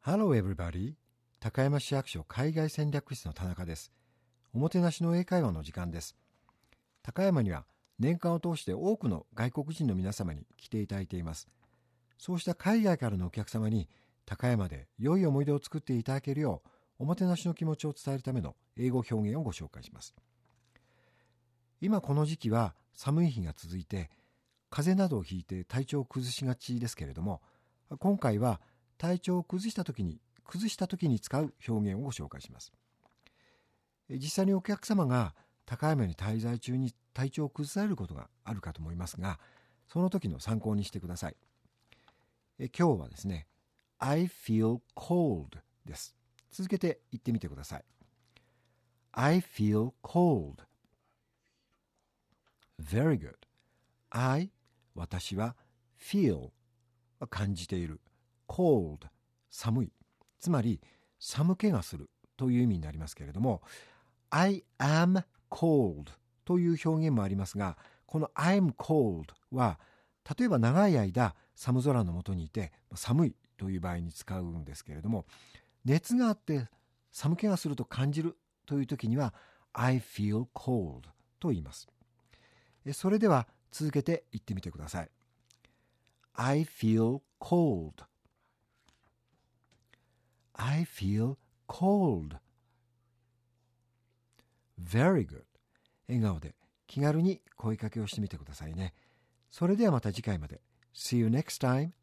Hello everybody. 高山市役所海外戦略室の田中です。おもてなしの英会話の時間です。高山には年間を通して多くの外国人の皆様に来ていただいています。そうした海外からのお客様に高山で良い思い出を作っていただけるようおもてなしの気持ちを伝えるための英語表現をご紹介します。今この時期は寒い日が続いて風邪などをひいて体調を崩しがちですけれども、今回は体調を崩した時に使う表現をご紹介します。実際にお客様が高山に滞在中に体調を崩されることがあるかと思いますが、その時の参考にしてください。今日はですね、I feel cold です。続けて言ってみてください。I feel cold. Very good.私は feel 感じている。cold 寒い。つまり寒気がするという意味になりますけれども、I am cold という表現もありますが、この I'm cold は例えば長い間寒空の下にいて寒いという場合に使うんですけれども、熱があって寒気がすると感じるという時には I feel cold と言います。それでは続けて言ってみてください。I feel cold. I feel cold. Very good. 笑顔で気軽に声かけをしてみてくださいね。それではまた次回まで。See you next time.